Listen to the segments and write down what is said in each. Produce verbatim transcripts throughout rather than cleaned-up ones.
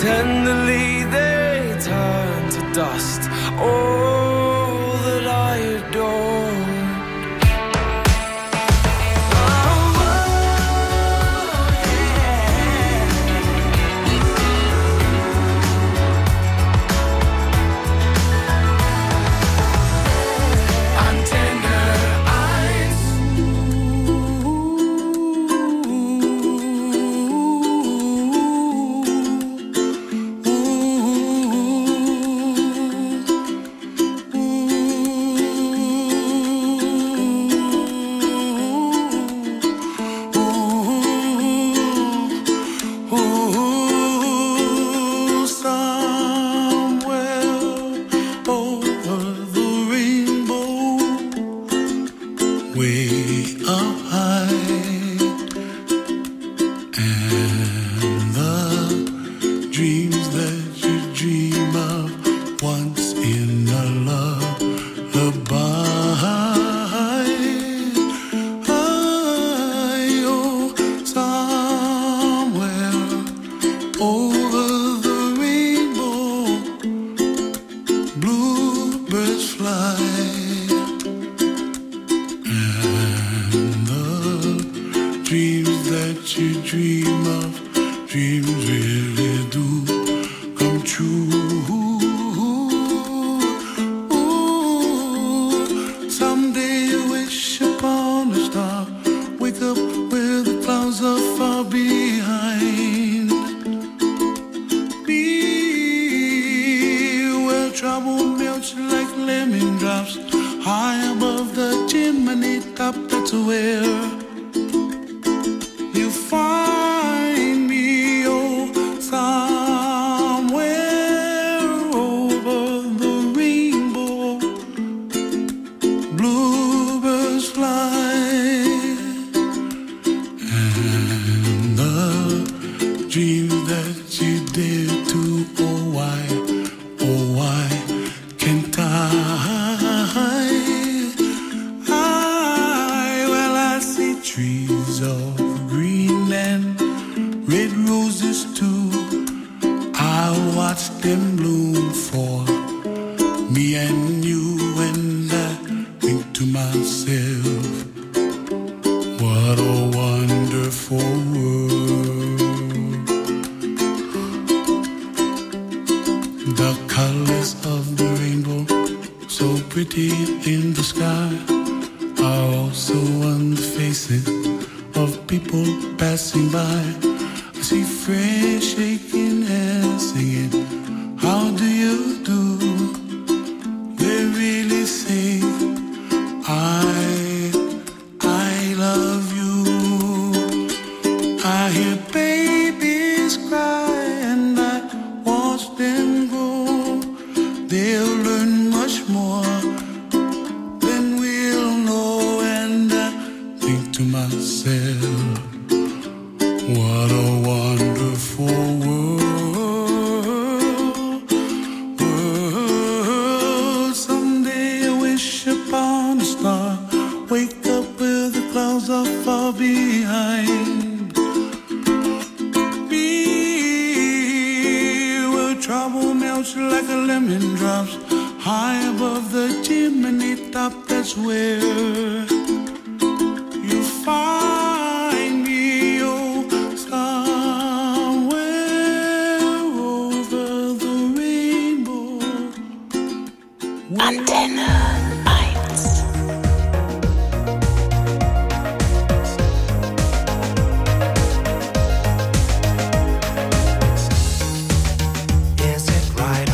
Tenderly they turn to dust. All that I adore.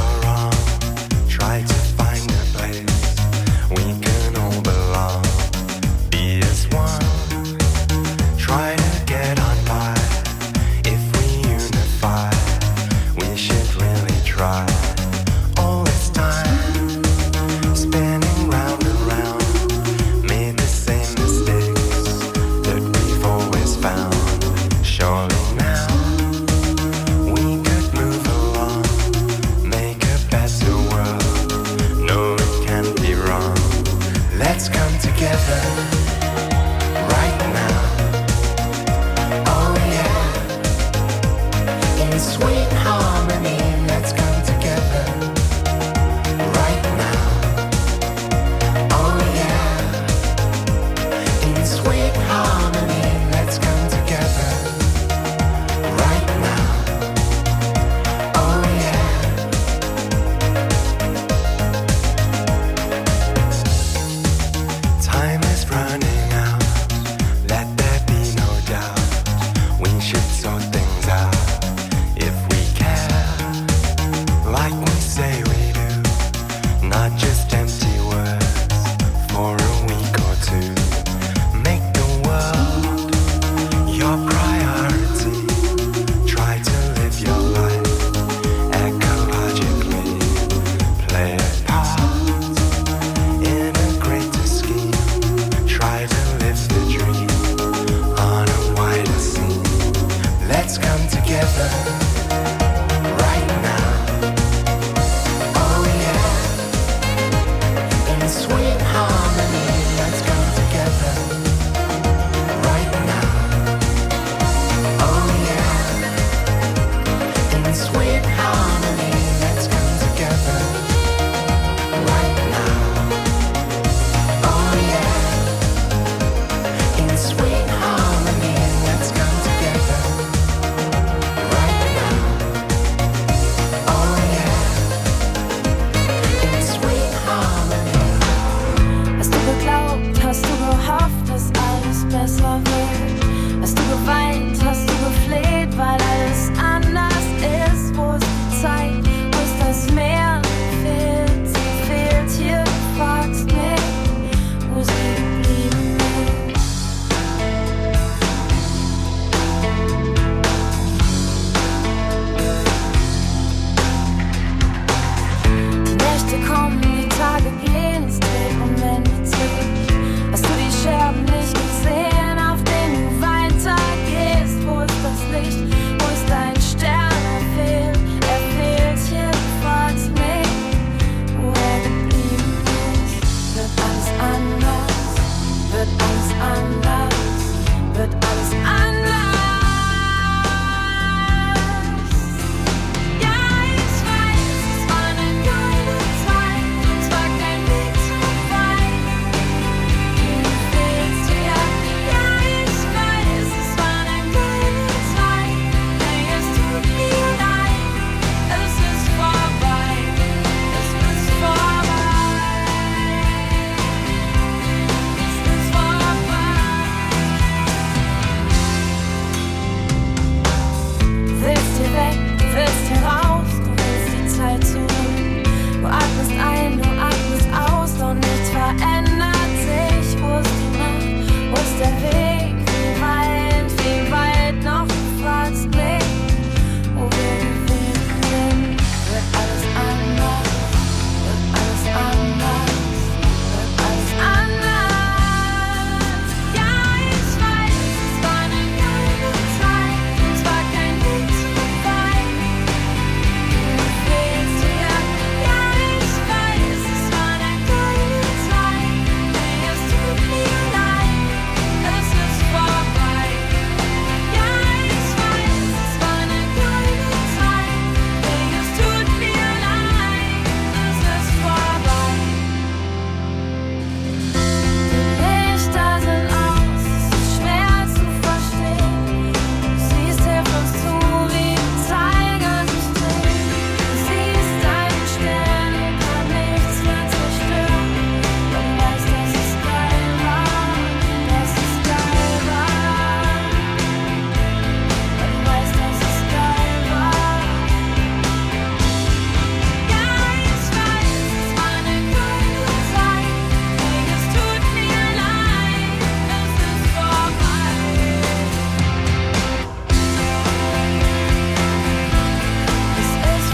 Try to find a place we can all belong. come together right now. Oh yeah, in sweet harmony, let's come together right now. Oh yeah, in sweet harmony, let's come together right now. Oh yeah, in sweet harmony, let's come together right now. Oh yeah, in sweet harmony. Hast du geglaubt, hast du gehofft, dass alles besser wird? Hast du geweint, hast du gefleht, weil alles anders ist? Wo ist die Zeit, wo ist das Meer? Fehlt, sie fehlt hier, du fragst mich, wo sie geblieben ist. Die Nächte kommen, die Tage gehen, es dreht Momente sich. Hast du die Scherben nicht gesehen, auf denen du weitergehst? Wo ist das Licht, wo ist dein Stern? Er fehlt, er fehlt hier, du fragst mich, wo er geblieben ist. Wird alles anders, wird alles anders, wird alles anders. Ja, ich weiß, es war eine geile Zeit, es war kein Weg zu weit. Du fehlst hier, ja, ich weiß, es war eine geile Zeit. Hey, es tut mir leid, es ist vorbei, es ist vorbei, es ist vorbei. Du willst hier weg, du willst hier raus, du willst die Zeit zurück. Du atmest ein, du atmest aus, doch nichts verändert sich. Wo ist die Nacht, wo ist der Weg? Wie weit, wie weit noch? Du fragst mich, wo wir gewesen sind. Wird alles anders, wird alles anders, wird alles anders. Ja, ich weiß, es war eine geile Zeit, es war kein Weg zu weit. Du fehlst hier, ja, ich weiß, es war eine geile Zeit. Hey, es tut mir leid, es ist vorbei. Ja, ich weiß, es war eine geile Zeit. Hey, es tut mir leid, es ist vorbei. Die Lichter sind aus, es ist schwer zu verstehen. Du siehst hilflos zu, wie die Zeiger sich drehen. Du siehst deine Sterne, kann nichts mehr zerstören. Du weißt, dass es geil war, dass es geil war. Du weißt, dass es geil war. Ja, ich weiß, es war eine geile Zeit. Hey, es tut mir leid, es ist vorbei. Es ist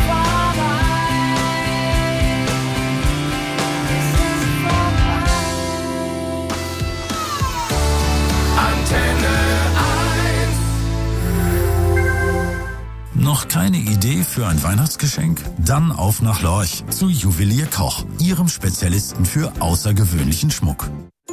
vorbei. Es ist vorbei. Antenne eins. Noch keine Idee für ein Weihnachtsgeschenk? Dann auf nach Lorch zu Juwelier Koch, Ihrem Spezialisten für außergewöhnlichen Schmuck.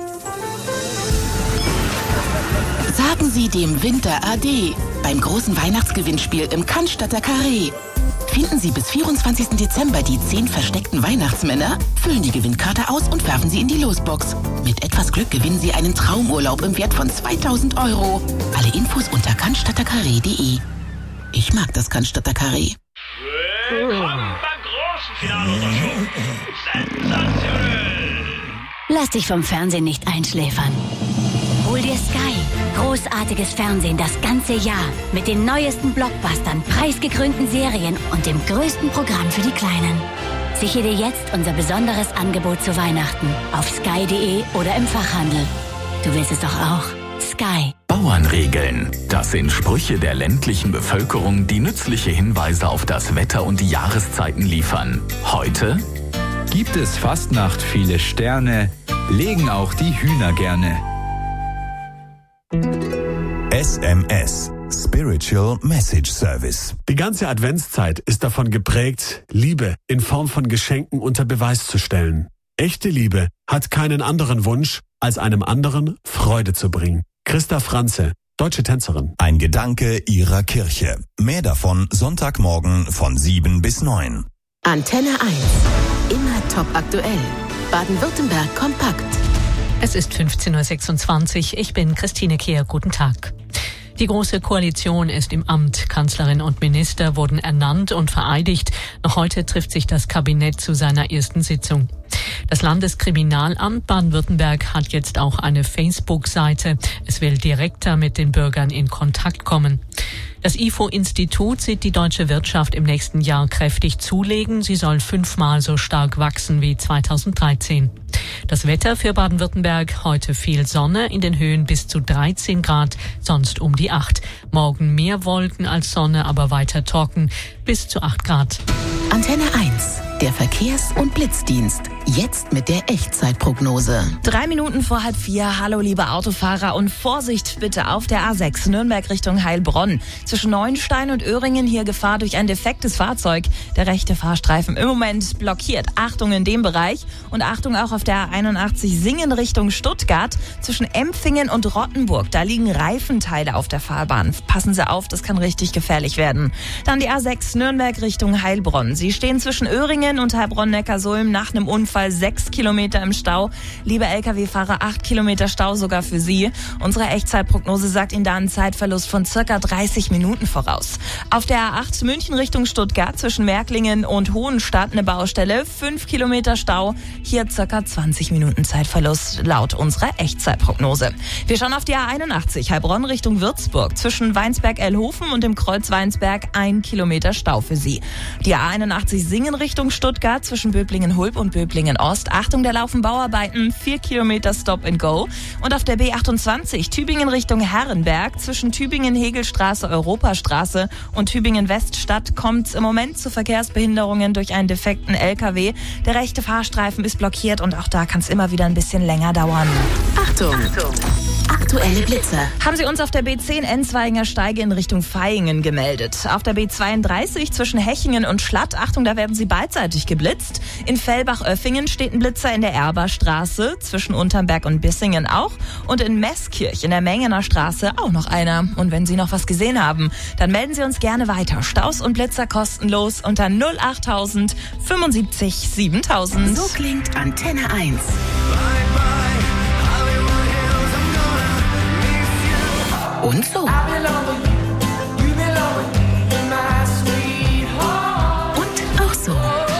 Sagen Sie dem Winter Ade beim großen Weihnachtsgewinnspiel im Cannstatter Carré. Finden Sie bis vierundzwanzigsten Dezember die zehn versteckten Weihnachtsmänner, füllen die Gewinnkarte aus und werfen sie in die Losbox. Mit etwas Glück gewinnen Sie einen Traumurlaub im Wert von zweitausend Euro. Alle Infos unter cannstatter carré punkt de. Ich mag das Cannstatter Carré. Willkommen beim großen Finale unserer Show. Sensationell! Lass dich vom Fernsehen nicht einschläfern. Hol dir Sky. Großartiges Fernsehen das ganze Jahr. Mit den neuesten Blockbustern, preisgekrönten Serien und dem größten Programm für die Kleinen. Sichere dir jetzt unser besonderes Angebot zu Weihnachten auf sky punkt de oder im Fachhandel. Du willst es doch auch. Sky. Bauernregeln. Das sind Sprüche der ländlichen Bevölkerung, die nützliche Hinweise auf das Wetter und die Jahreszeiten liefern. Heute gibt es Fastnacht viele Sterne, legen auch die Hühner gerne. S M S. Spiritual Message Service. Die ganze Adventszeit ist davon geprägt, Liebe in Form von Geschenken unter Beweis zu stellen. Echte Liebe hat keinen anderen Wunsch, als einem anderen Freude zu bringen. Christa Franze, deutsche Tänzerin. Ein Gedanke Ihrer Kirche. Mehr davon Sonntagmorgen von sieben bis neun. Antenne eins. Immer top aktuell. Baden-Württemberg kompakt. Es ist fünfzehn Uhr sechsundzwanzig. Ich bin Christine Kehr. Guten Tag. Die Große Koalition ist im Amt. Kanzlerin und Minister wurden ernannt und vereidigt. Noch heute trifft sich das Kabinett zu seiner ersten Sitzung. Das Landeskriminalamt Baden-Württemberg hat jetzt auch eine Facebook-Seite. Es will direkter mit den Bürgern in Kontakt kommen. Das I F O-Institut sieht die deutsche Wirtschaft im nächsten Jahr kräftig zulegen. Sie soll fünfmal so stark wachsen wie zweitausenddreizehn. Das Wetter für Baden-Württemberg: heute viel Sonne, in den Höhen bis zu dreizehn Grad, sonst um die acht. Morgen mehr Wolken als Sonne, aber weiter trocken, bis zu acht Grad. Antenne eins, der Verkehrs- und Blitzdienst. Jetzt mit der Echtzeitprognose. Drei Minuten vor halb vier. Hallo liebe Autofahrer und Vorsicht bitte auf der A sechs Nürnberg Richtung Heilbronn. Zwischen Neuenstein und Öhringen hier Gefahr durch ein defektes Fahrzeug. Der rechte Fahrstreifen im Moment blockiert. Achtung in dem Bereich und Achtung auch auf der A einundachtzig Singen Richtung Stuttgart. Zwischen Empfingen und Rottenburg. Da liegen Reifenteile auf der Fahrbahn. Passen Sie auf, das kann richtig gefährlich werden. Dann die A sechs Nürnberg Richtung Heilbronn. Sie stehen zwischen Öhringen und Heilbronn-Neckarsulm nach einem Unfall. Sechs Kilometer im Stau. Liebe L K W-Fahrer, acht Kilometer Stau sogar für Sie. Unsere Echtzeitprognose sagt Ihnen da einen Zeitverlust von circa dreißig Minuten voraus. Auf der A acht München Richtung Stuttgart zwischen Märklingen und Hohenstadt eine Baustelle. Fünf Kilometer Stau. Hier circa zwanzig Minuten Zeitverlust laut unserer Echtzeitprognose. Wir schauen auf die A einundachtzig Heilbronn Richtung Würzburg. Zwischen Weinsberg-Elhofen und dem Kreuz Weinsberg ein Kilometer Stau für Sie. Die A einundachtzig Singen Richtung Stuttgart zwischen Böblingen-Hulb und Böblingen Ost. Achtung, da laufen Bauarbeiten, vier Kilometer Stop and Go. Und auf der B achtundzwanzig Tübingen Richtung Herrenberg zwischen Tübingen-Hegelstraße, Europastraße und Tübingen-Weststadt kommt es im Moment zu Verkehrsbehinderungen durch einen defekten L K W. Der rechte Fahrstreifen ist blockiert und auch da kann es immer wieder ein bisschen länger dauern. Achtung! Achtung. Aktuelle Blitze. Haben Sie uns auf der B zehn Enzweiger Steige in Richtung Vaihingen gemeldet. Auf der B zweiunddreißig zwischen Hechingen und Schlatt, Achtung, da werden Sie beidseitig geblitzt. In Fellbach-Oeffingen steht ein Blitzer in der Erberstraße, zwischen Unternberg und Bissingen auch. Und in Meßkirch in der Mengener Straße auch noch einer. Und wenn Sie noch was gesehen haben, dann melden Sie uns gerne weiter. Staus und Blitzer kostenlos unter null achttausend fünfundsiebzig siebentausend. So klingt Antenne eins. Und so. Und auch so.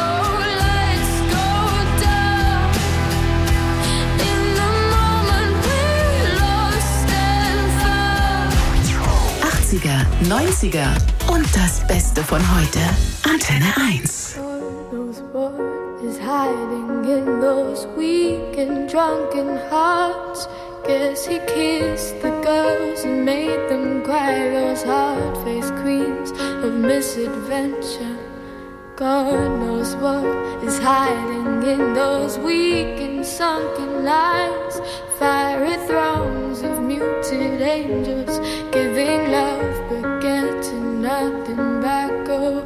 achtziger, neunziger und das Beste von heute. Antenne eins. Is hiding in those weak and drunken hearts. Guess he kissed the girls and made them cry, those hard-faced queens of misadventure. God knows what is hiding in those weak and sunken lines. Fiery thrones of muted angels giving love but getting nothing back. Oh,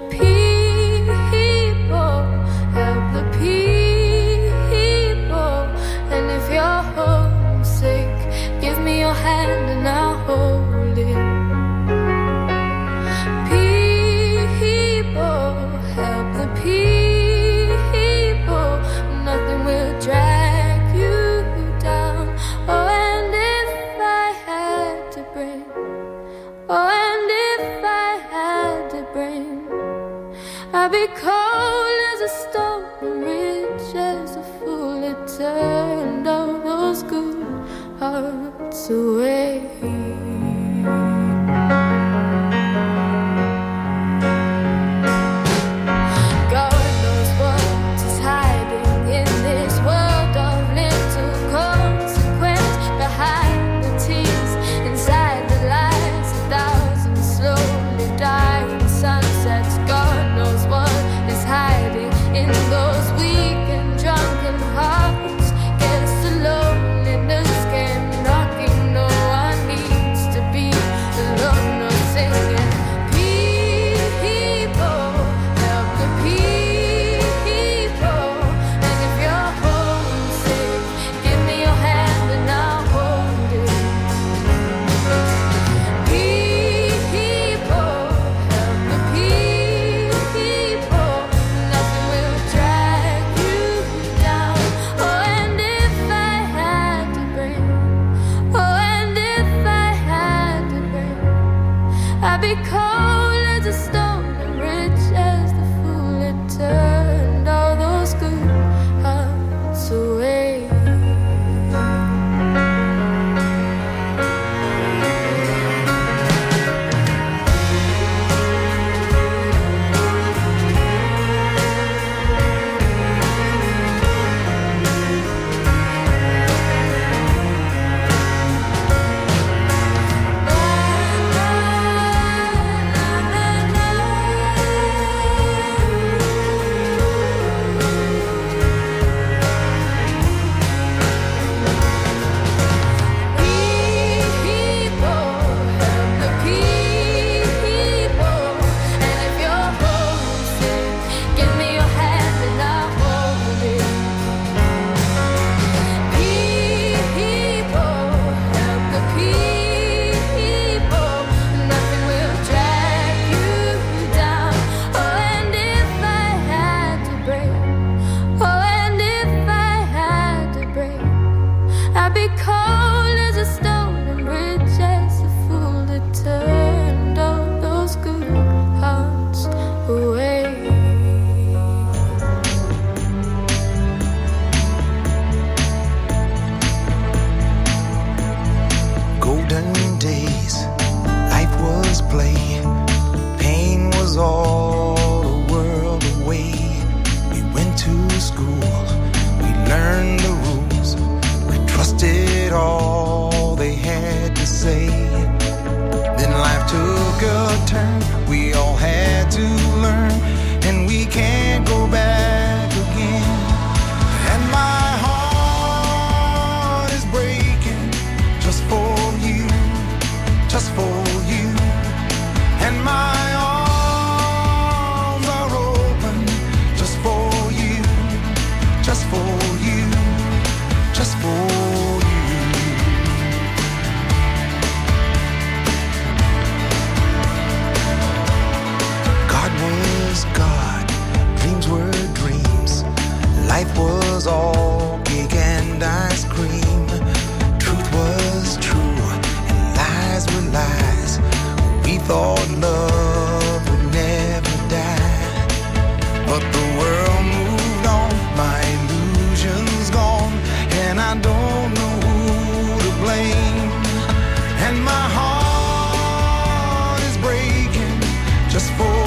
people, help the people. And if you're homesick, give me your hand and I'll hold it. People, help the people. Nothing will drag you down. Oh, and if I had to bring, oh, and if I had to bring, I'd be cold as a stone and rich as a fool. It turned all those good hearts away. God knows what is hiding in this world of little consequence. Behind the tears, inside the lies, a thousand slowly dying sunsets. God knows what is hiding in those weak and drunken hearts. Guess the loneliness came knocking, no one cold as a stone and rich as the fool it turned all those good hearts away. Just for